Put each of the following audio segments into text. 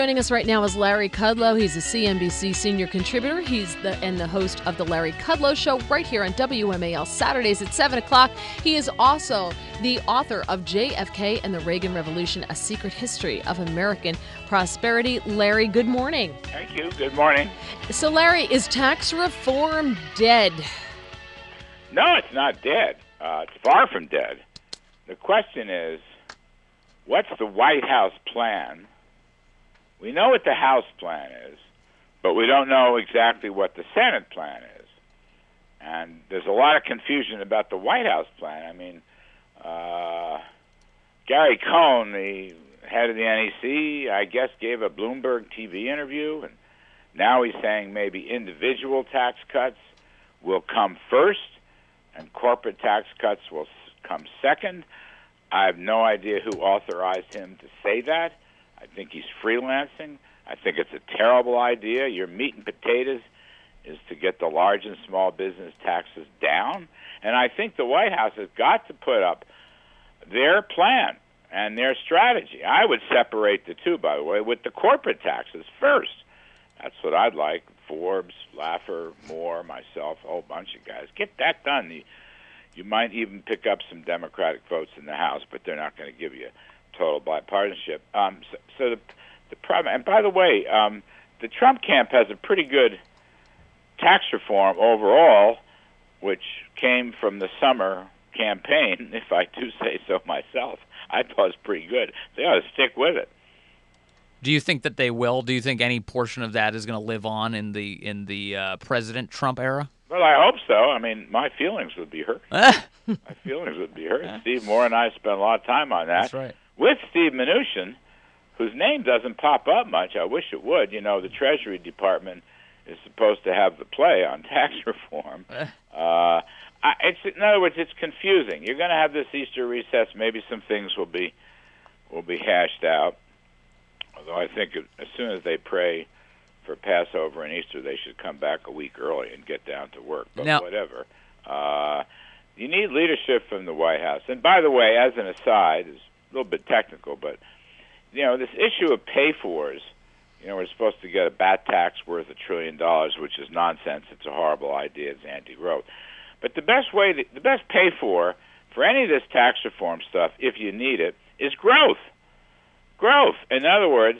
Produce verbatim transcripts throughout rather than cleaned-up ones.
Joining us right now is Larry Kudlow. He's a C N B C senior contributor. He's the and the host of the Larry Kudlow Show right here on W M A L Saturdays at seven o'clock. He is also the author of J F K and the Reagan Revolution, A Secret History of American Prosperity. Larry, good morning. Thank you. Good morning. So, Larry, is tax reform dead? No, it's not dead. Uh, it's far from dead. The question is, what's the White House plan? We know what the House plan is, but we don't know exactly what the Senate plan is. And there's a lot of confusion about the White House plan. I mean, uh, Gary Cohn, the head of the N E C, I guess gave a Bloomberg T V interview, and now he's saying maybe individual tax cuts will come first and corporate tax cuts will come second. I have no idea who authorized him to say that. I think he's freelancing. I think it's a terrible idea. Your meat and potatoes is to get the large and small business taxes down. And I think the White House has got to put up their plan and their strategy. I would separate the two, by the way, with the corporate taxes first. That's what I'd like. Forbes, Laffer, Moore, myself, a whole bunch of guys. Get that done. You, you might even pick up some Democratic votes in the House, but they're not going to give you total bipartisanship. Um, so so the, the problem, and by the way, um, the Trump camp has a pretty good tax reform overall, which came from the summer campaign, if I do say so myself. I thought it was pretty good. They ought to stick with it. Do you think that they will? Do you think any portion of that is going to live on in the in the uh, President Trump era? Well, I hope so. I mean, my feelings would be hurt. my feelings would be hurt. Steve Moore and I spent a lot of time on that. That's right. With Steve Mnuchin, whose name doesn't pop up much. I wish it would. You know, the Treasury Department is supposed to have the play on tax reform. Uh, I, it's in other words, it's confusing. You're going to have this Easter recess. Maybe some things will be will be hashed out. Although I think as soon as they pray for Passover and Easter, they should come back a week early and get down to work. But now, whatever. Uh, you need leadership from the White House. And by the way, as an aside, it's a little bit technical, but you know, this issue of pay-fors, you know, we're supposed to get a bat tax worth a trillion dollars, which is nonsense. It's a horrible idea. It's anti-growth. But the best way, to, the best pay-for for any of this tax reform stuff, if you need it, is growth. Growth. In other words,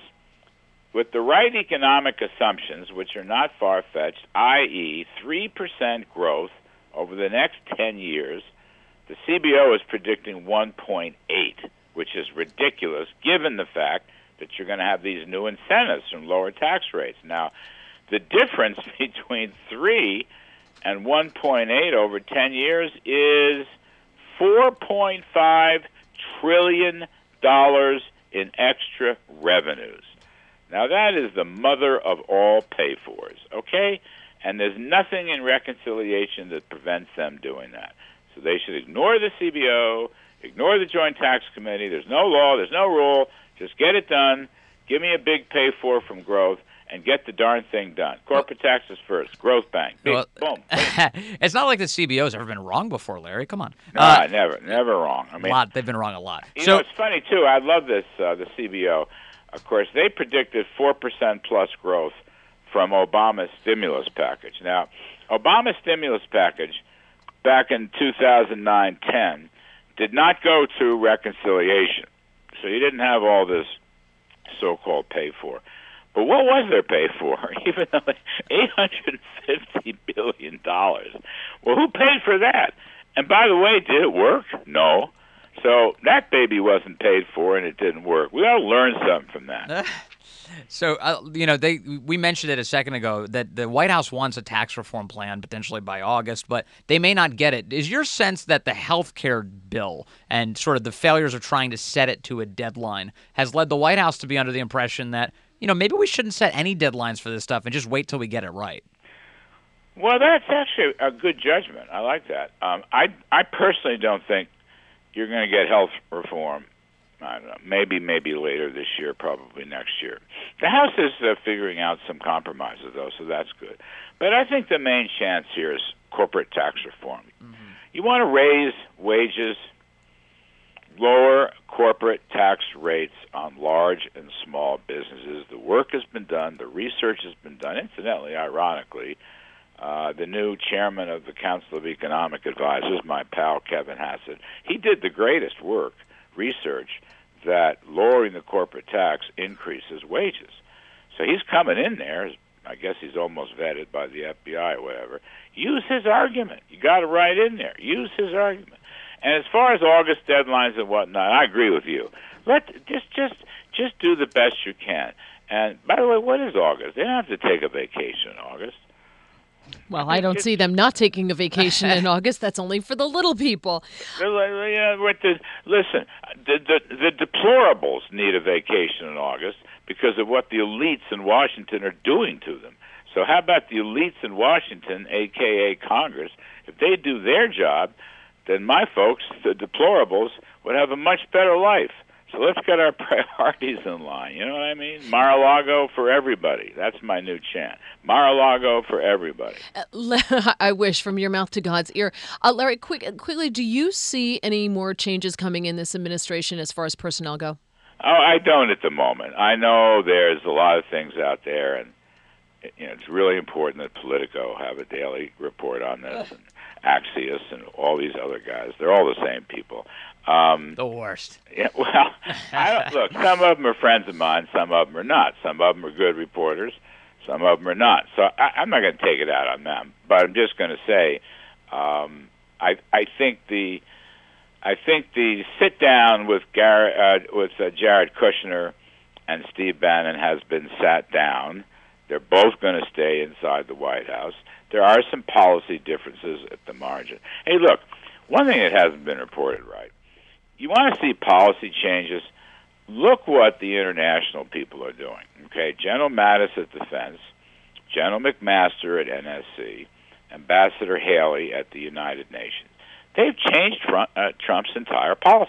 with the right economic assumptions, which are not far-fetched, that is three percent growth over the next ten years, the C B O is predicting one point eight, which is ridiculous given the fact that you're going to have these new incentives from lower tax rates. Now, the difference between three and one point eight over ten years is four point five trillion dollars in extra revenues. Now, that is the mother of all pay-fors, okay? And there's nothing in reconciliation that prevents them doing that. So they should ignore the C B O, ignore the Joint Tax Committee. There's no law, there's no rule. Just get it done. Give me a big pay-for from growth and get the darn thing done. Corporate taxes first. Growth bank. Big, well, boom. It's not like the C B O's ever been wrong before, Larry. Come on. No, Uh, never, never wrong. I mean, a lot. They've been wrong a lot. You so know, it's funny, too. I love this, uh, the C B O. Of course, they predicted four percent plus growth from Obama's stimulus package. Now, Obama's stimulus package back in two thousand nine ten did not go to reconciliation. So you didn't have all this so-called pay for. But what was there pay for? Even though eight hundred fifty billion dollars. Well, who paid for that? And by the way, did it work? No. So that baby wasn't paid for, and it didn't work. We ought to learn something from that. So, uh, you know, they we mentioned it a second ago that the White House wants a tax reform plan potentially by August, but they may not get it. Is your sense that the health care bill and sort of the failures of trying to set it to a deadline has led the White House to be under the impression that, you know, maybe we shouldn't set any deadlines for this stuff and just wait till we get it right? Well, that's actually a good judgment. I like that. Um, I I personally don't think you're going to get health reform. I don't know, maybe, maybe later this year, probably next year. The House is uh, figuring out some compromises, though, so that's good. But I think the main chance here is corporate tax reform. Mm-hmm. You want to raise wages, lower corporate tax rates on large and small businesses. The work has been done. The research has been done. Incidentally, ironically, uh, the new chairman of the Council of Economic Advisors, my pal Kevin Hassett, he did the greatest work, research, that lowering the corporate tax increases wages. So he's coming in there. I guess he's almost vetted by the F B I or whatever. Use his argument. You got it right in there. Use his argument. And as far as August deadlines and whatnot, I agree with you. Let just just just do the best you can. And by the way, what is August? They don't have to take a vacation in August. Well, I don't see them not taking a vacation in August. That's only for the little people. Yeah, with the, listen, the, the the deplorables need a vacation in August because of what the elites in Washington are doing to them. So how about the elites in Washington, a k a. Congress? If they do their job, then my folks, the deplorables, would have a much better life. So let's get our priorities in line. You know what I mean? Mar-a-Lago for everybody. That's my new chant. Mar-a-Lago for everybody. Uh, I wish, from your mouth to God's ear. Uh, Larry, quick, quickly, do you see any more changes coming in this administration as far as personnel go? Oh, I don't at the moment. I know there's a lot of things out there, and you know, it's really important that Politico have a daily report on this, and Axios and all these other guys. They're all the same people. Um, the worst. Yeah, well, I don't, look, some of them are friends of mine, some of them are not. Some of them are good reporters, some of them are not. So I, I'm not going to take it out on them, but I'm just going to say, um, I I think the I think the sit down with Garrett, uh, with uh, Jared Kushner and Steve Bannon has been sat down. They're both going to stay inside the White House. There are some policy differences at the margin. Hey, look, one thing that hasn't been reported right. You want to see policy changes, look what the international people are doing. Okay, General Mattis at Defense, General McMaster at N S C, Ambassador Haley at the United Nations. They've changed Trump, uh, Trump's entire policy.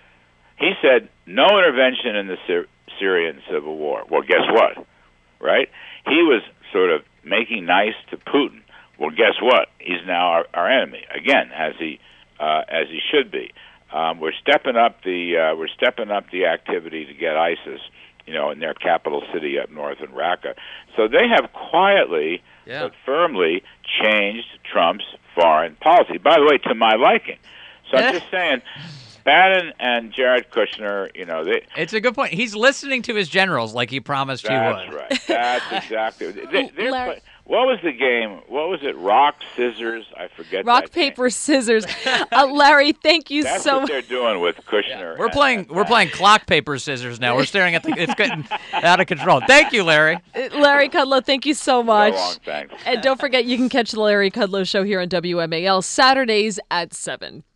He said, no intervention in the Syr- Syrian civil war. Well, guess what? Right? He was sort of making nice to Putin. Well, guess what? He's now our, our enemy again, as he uh, as he should be. Um, we're stepping up the uh, we're stepping up the activity to get ISIS, you know, in their capital city up north in Raqqa. So they have quietly yeah. but firmly changed Trump's foreign policy. By the way, to my liking. So I'm just saying, Bannon and Jared Kushner, you know, they, it's a good point. He's listening to his generals like he promised he would. That's right. That's exactly. They, they're Larry, what was the game? What was it? Rock, scissors? I forget. Rock, that paper, game. scissors. Uh, Larry, thank you That's so much. That's what they're doing with Kushner. Yeah. We're playing. And, we're playing clock, paper, scissors now. We're staring at the. It's getting out of control. Thank you, Larry. Larry Kudlow, thank you so much. So long, thanks. And don't forget, you can catch the Larry Kudlow Show here on W M A L Saturdays at seven.